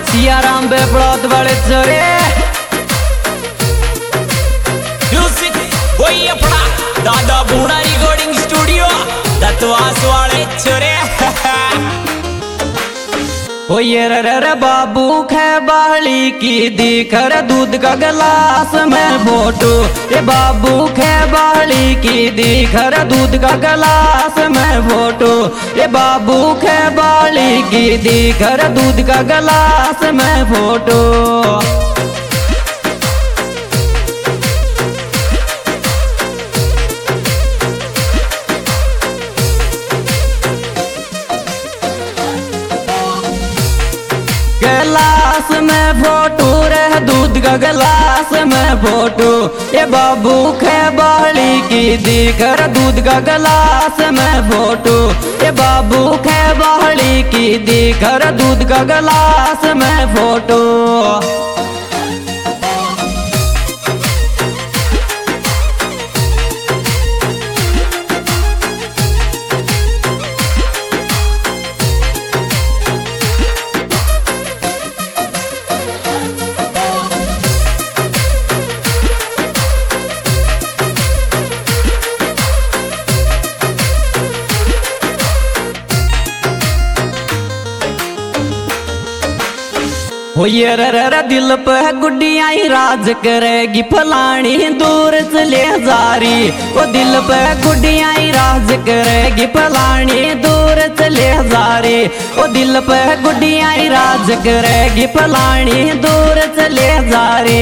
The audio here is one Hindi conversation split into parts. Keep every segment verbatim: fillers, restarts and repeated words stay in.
सियाराम बेपड़ौत वाले चोरे म्यूजिक वही अपना दादा बूढ़ा रिकॉर्डिंग स्टूडियो दत्तवास वाले चोरे ओ ये रे रे बाबू खे बाली की दिखर दूध का गिलास में फोटो। ये बाबू खे बाली की दिखर दूध का गिलास में फोटो। ये बाबू खे बाली की दिखर दूध का गिलास में फोटो। गिलास में फोटो रे दूध का गिलास में फोटो। ये बाबू खे बाली की दिखर दूध का गिलास में फोटो। ये बाबू खे बाली की दिखर दूध का गिलास में फोटो। हो ये रे रे दिल पे गुड्डियाँ राज करेगी फलानी दूर चले जारी। वो दिल पे गुड्डियाँ राज करेगी फलानी दूर चले जारी। वो दिल पे गुड्डियाँ राज करेगी फलानी दूर चले जारी।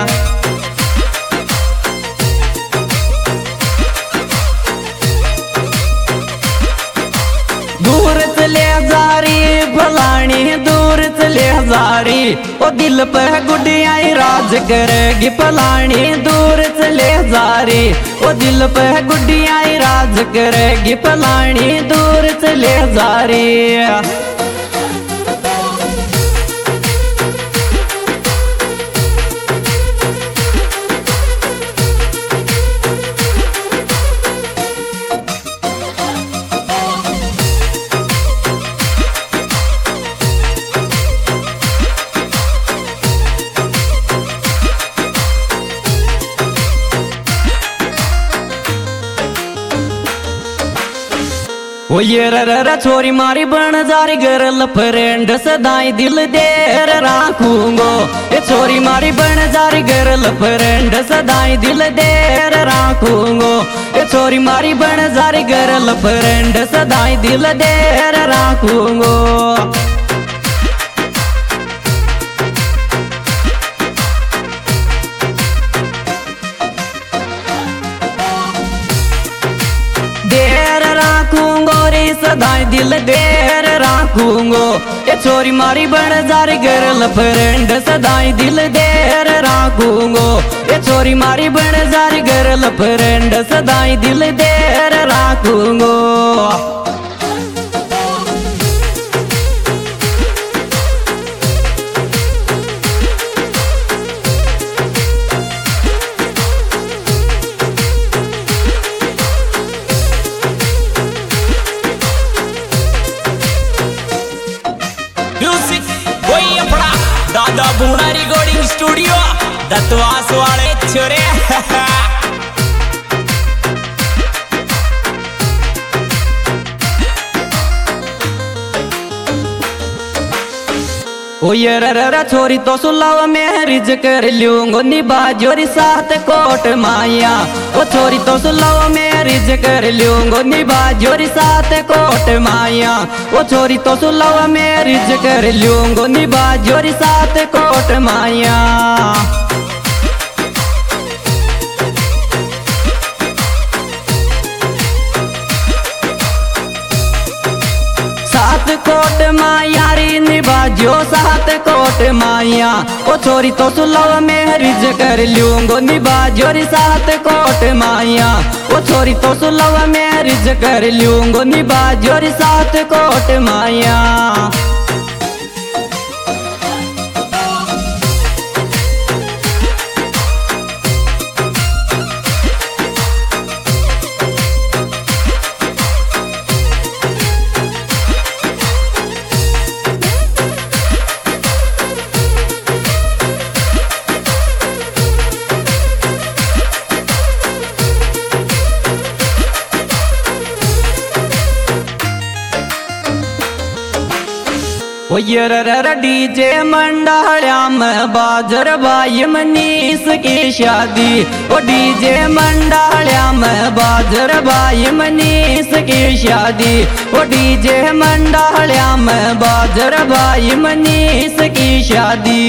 दूर चले जारी फलानी दूर चले जारी। ओ दिल पे गुड्डियाँ राज करेगी फलानी दूर चले जारी। ओ दिल पे गुड्डियाँ राज करेगी फलानी दूर चले जारी। ओ ये रे रे छोरी मारी बन जारी गरल फ्रेंड सदाई दिल देर राखूंगो। ये छोरी मारी बन जारी गरल फ्रेंड सदाई दिल देर राखूंगो। ये छोरी मारी बन जारी गरल फ्रेंड सदाई दिल देर राखूंगो। देर राखूंगो रे सदाई दिल देर राखूंगो। ये छोरी मारी बन जारी गरल फ्रेंड सदाई दिल देर राखूंगो। ये छोरी मारी बन जारी गरल फ्रेंड सदाई दिल देर राखूंगो। दादा बूढ़ा रिकॉर्डिंग स्टूडियो दत्तवास वाले छोरे ओ ये रे रे छोरी तो सुलाव में रिज कर लूंगो निभा जोरी साथ कोट माया। ओ छोरी तो सुलाव में रिज कर लूंगो निभा जोरी साथ कोट माया। ओ छोरी तो सुलाव में रिज कर लूंगो निभा जोरी साथ कोट माया। सात कोट माया री निभाजो सात कोट माया। ओ छोरी तो सुलभ में रिज कर लूंगो निभाजो री सात कोट माया। ओ छोरी तो सुलभ में रिज कर लूंगो निभाजो री सात कोट माया। ये रे डीजे मंडाल्या में बाजर बाई मनीष की शादी। ओ डीजे मंडाल्या में बाजर बाई मनीष की शादी। ओ डीजे मंडाल्या में बाजर बाई मनीष की शादी।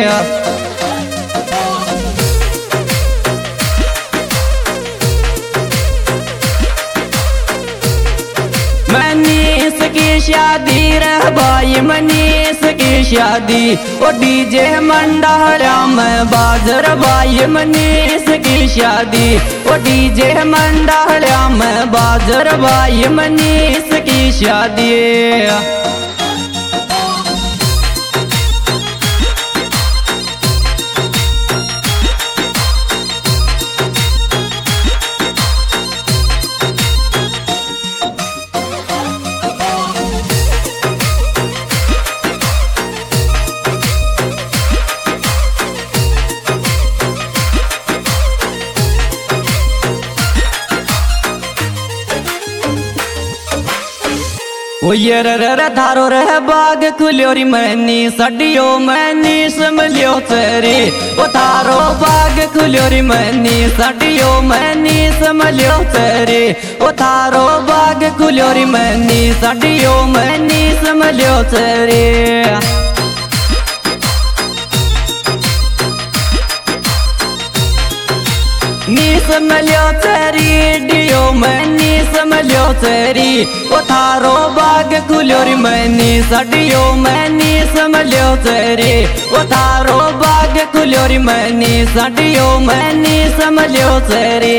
मनीष की शादी रे भाई मनीष की शादी। ओ डीजे मंडाल्या में बाजर भाई मनीष की शादी। ओ डीजे मंडाल्या में बाजर भाई मनीष की शादी। ओ ये रे धारो रे बाग खुल्योरी मैनी सडियो मैनी समलियो तेरी। ओ थारो बाग खुल्योरी मैनी सडियो मैनी समलियो तेरी। ओ थारो बाग खुल्योरी मैनी सडियो मैनी समलियो तेरी। नी समलियो तेरी डियो मैनी समलियो तेरी। ओ थारो बाग खुल्योरी मैनी सडियो मैनी समलियो तेरी। ओ थारो बाग खुल्योरी मैनी सडियो मैनी समलियो तेरी।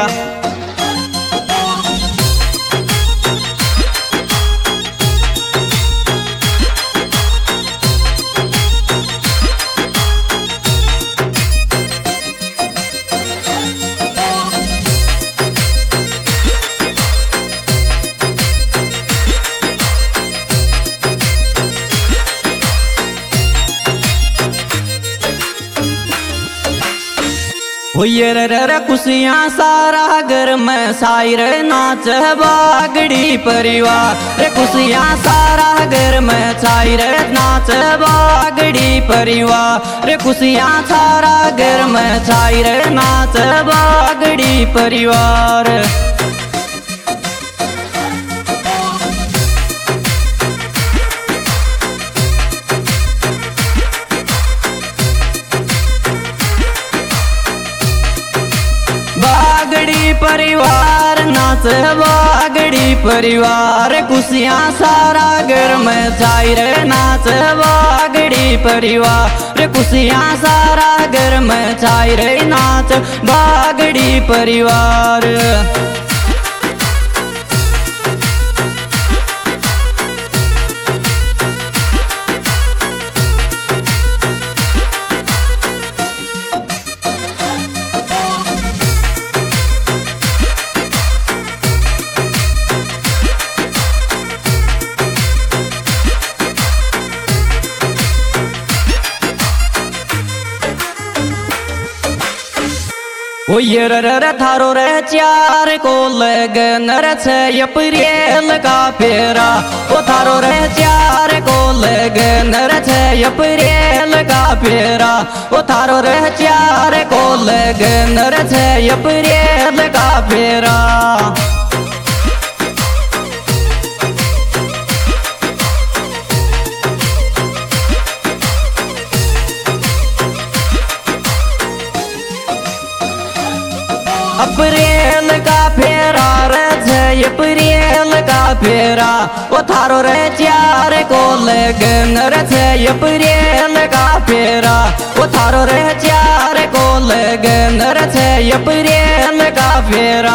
ओ ये रे रे खुशियाँ सारा घर में साई रे नाच बागड़ी परिवार। रे खुशियाँ सारा घर में साई रे नाच बागड़ी परिवार। रे खुशियाँ सारा घर में साई रे नाच बागड़ी परिवार। बागड़ी परिवार नाच बागड़ी परिवार। खुशियाँ सारा घर में छाई रे नाच बागड़ी परिवार। रे खुशियाँ सारा घर में छाई रे नाच बागड़ी परिवार। ओ ये रे रे थारो रे चार को लगन रे छे अप्रैल का फेरा। ओ थारो रे चार को लगन रे छे अप्रैल का फेरा। ओ थारो रे चार को लगन रे छे अप्रैल का फेरा। अप्रैल का फेरा रे छे अप्रैल का फेरा। ओ थारो रे चार को लगन रे छे अप्रैल का फेरा। ओ थारो रे चार को लगन रे छे अप्रैल का फेरा।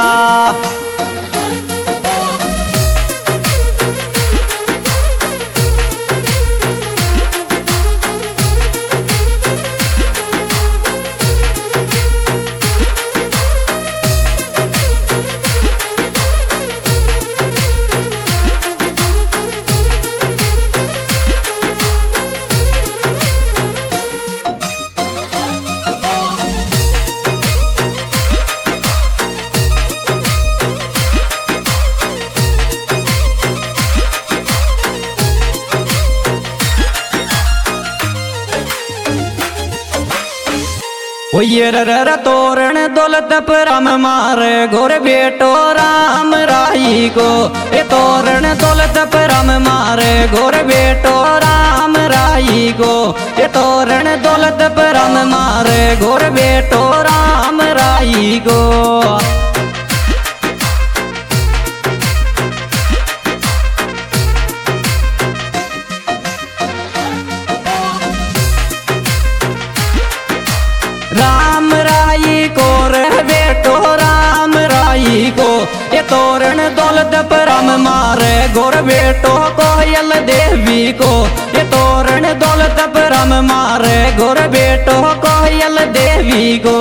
ओ ये र र र तोरण दौलत परम मारे गोर बेटो राम राई को। ये तोरण दौलत परम मारे गोर बेटो राम राई को। ये तोरण दौलत परम मारे गोर बेटो राम राई को। राम राई को रे बेटो राम राई को। ये तोरण दौलत परम मारे गोर बेटो कोयल देवी को। ये तोरण दौलत परम मारे गोर बेटो कोयल देवी को।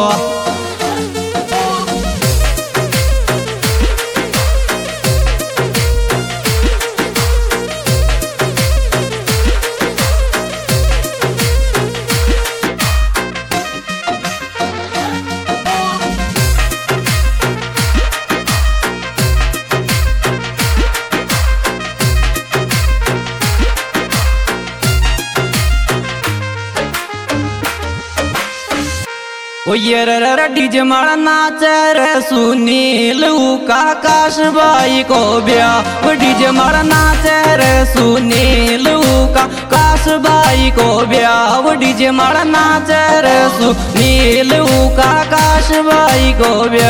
ओ ये र र डीजे माड़ा नाचे रे सुनील का काश बाई को ब्या। वो डीजे माड़ा नाचे रे सुनील का काश बाई को ब्या। वो डीजे माड़ा नाचे रे सुनील का काश बाई को ब्या।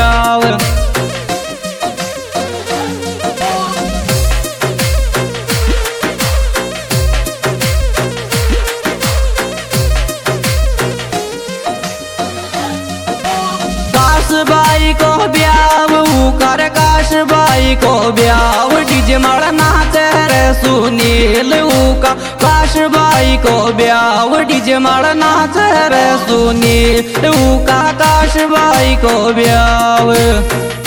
बाई को ब्याव कर काश बाई को ब्याव। डीजे माड़ा नाचे रे सुनील का काश बाई को ब्याव। डीजे माड़ा नाचे रे सुनील का काश बाई को ब्याव।